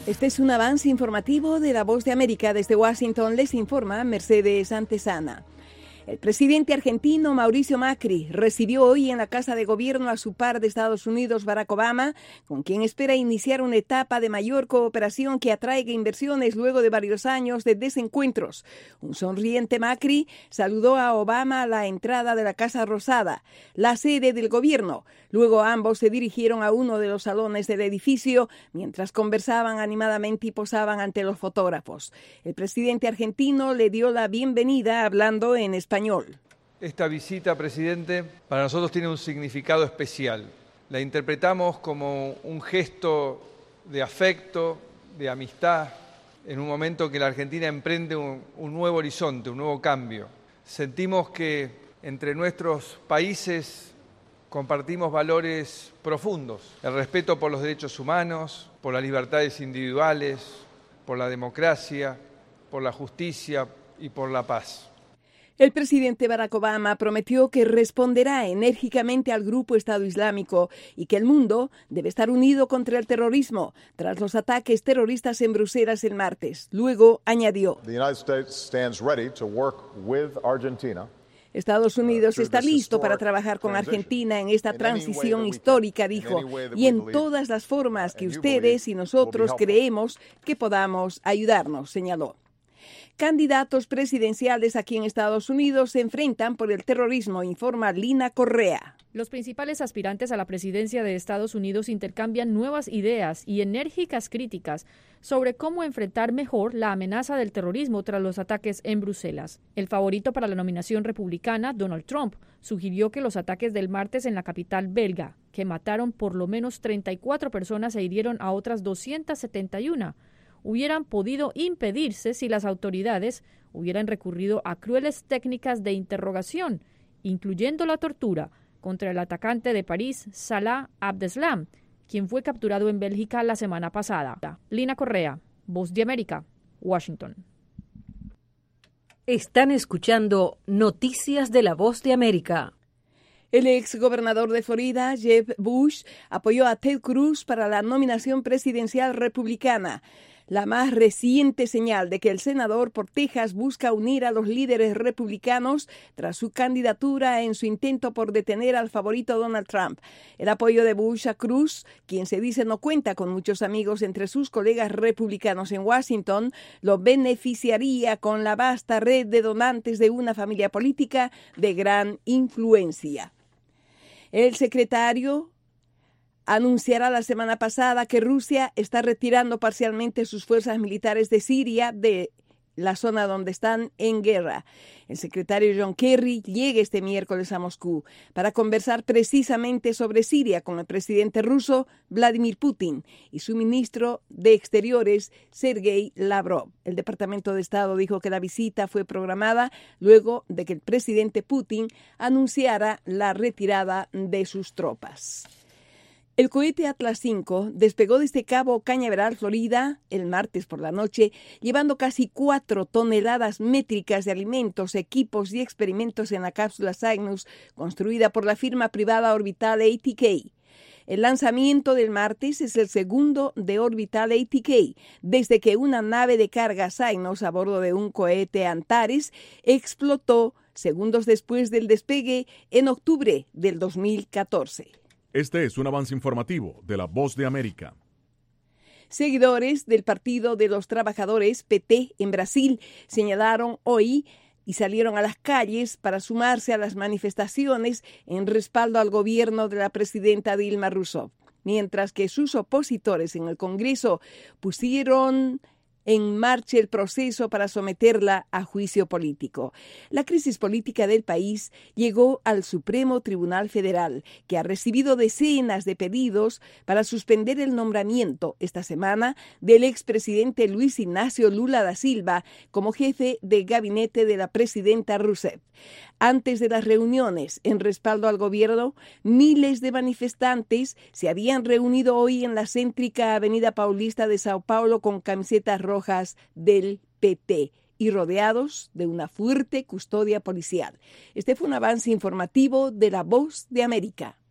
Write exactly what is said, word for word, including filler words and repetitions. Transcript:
Este es un avance informativo de La Voz de América. Desde Washington les informa Mercedes Antesana. El presidente argentino Mauricio Macri recibió hoy en la Casa de Gobierno a su par de Estados Unidos, Barack Obama, con quien espera iniciar una etapa de mayor cooperación que atraiga inversiones luego de varios años de desencuentros. Un sonriente Macri saludó a Obama a la entrada de la Casa Rosada, la sede del gobierno. Luego ambos se dirigieron a uno de los salones del edificio mientras conversaban animadamente y posaban ante los fotógrafos. El presidente argentino le dio la bienvenida hablando en español. Español. Esta visita, presidente, para nosotros tiene un significado especial. La interpretamos como un gesto de afecto, de amistad, en un momento que la Argentina emprende un, un nuevo horizonte, un nuevo cambio. Sentimos que entre nuestros países compartimos valores profundos, el respeto por los derechos humanos, por las libertades individuales, por la democracia, por la justicia y por la paz. El presidente Barack Obama prometió que responderá enérgicamente al grupo Estado Islámico y que el mundo debe estar unido contra el terrorismo tras los ataques terroristas en Bruselas el martes. Luego añadió: Estados Unidos está listo para trabajar con Argentina en esta transición histórica, dijo, y en todas las formas que ustedes y nosotros creemos que podamos ayudarnos, señaló. Candidatos presidenciales aquí en Estados Unidos se enfrentan por el terrorismo, informa Lina Correa. Los principales aspirantes a la presidencia de Estados Unidos intercambian nuevas ideas y enérgicas críticas sobre cómo enfrentar mejor la amenaza del terrorismo tras los ataques en Bruselas. El favorito para la nominación republicana, Donald Trump, sugirió que los ataques del martes en la capital belga, que mataron por lo menos treinta y cuatro personas e hirieron a otras doscientas setenta y una, hubieran podido impedirse si las autoridades hubieran recurrido a crueles técnicas de interrogación, incluyendo la tortura, contra el atacante de París, Salah Abdeslam, quien fue capturado en Bélgica la semana pasada. Lina Correa, Voz de América, Washington. Están escuchando Noticias de la Voz de América. El ex gobernador de Florida, Jeb Bush, apoyó a Ted Cruz para la nominación presidencial republicana. La más reciente señal de que el senador por Texas busca unir a los líderes republicanos tras su candidatura en su intento por detener al favorito Donald Trump. El apoyo de Bush a Cruz, quien se dice no cuenta con muchos amigos entre sus colegas republicanos en Washington, lo beneficiaría con la vasta red de donantes de una familia política de gran influencia. El secretario anunciará la semana pasada que Rusia está retirando parcialmente sus fuerzas militares de Siria de la zona donde están en guerra. El secretario John Kerry llega este miércoles a Moscú para conversar precisamente sobre Siria con el presidente ruso Vladimir Putin y su ministro de Exteriores Sergei Lavrov. El Departamento de Estado dijo que la visita fue programada luego de que el presidente Putin anunciara la retirada de sus tropas. El cohete Atlas cinco despegó desde Cabo Cañaveral, Florida, el martes por la noche, llevando casi cuatro toneladas métricas de alimentos, equipos y experimentos en la cápsula Cygnus, construida por la firma privada Orbital A T K. El lanzamiento del martes es el segundo de Orbital A T K, desde que una nave de carga Cygnus a bordo de un cohete Antares explotó segundos después del despegue en octubre del dos mil catorce. Este es un avance informativo de La Voz de América. Seguidores del Partido de los Trabajadores, P T, en Brasil, señalaron hoy y salieron a las calles para sumarse a las manifestaciones en respaldo al gobierno de la presidenta Dilma Rousseff, mientras que sus opositores en el Congreso pusieron en marcha el proceso para someterla a juicio político. La crisis política del país llegó al Supremo Tribunal Federal, que ha recibido decenas de pedidos para suspender el nombramiento esta semana del expresidente Luis Ignacio Lula da Silva como jefe de gabinete de la presidenta Rousseff. Antes de las reuniones en respaldo al gobierno, miles de manifestantes se habían reunido hoy en la céntrica Avenida Paulista de Sao Paulo con camisetas rojas del P T y rodeados de una fuerte custodia policial. Este fue un avance informativo de La Voz de América.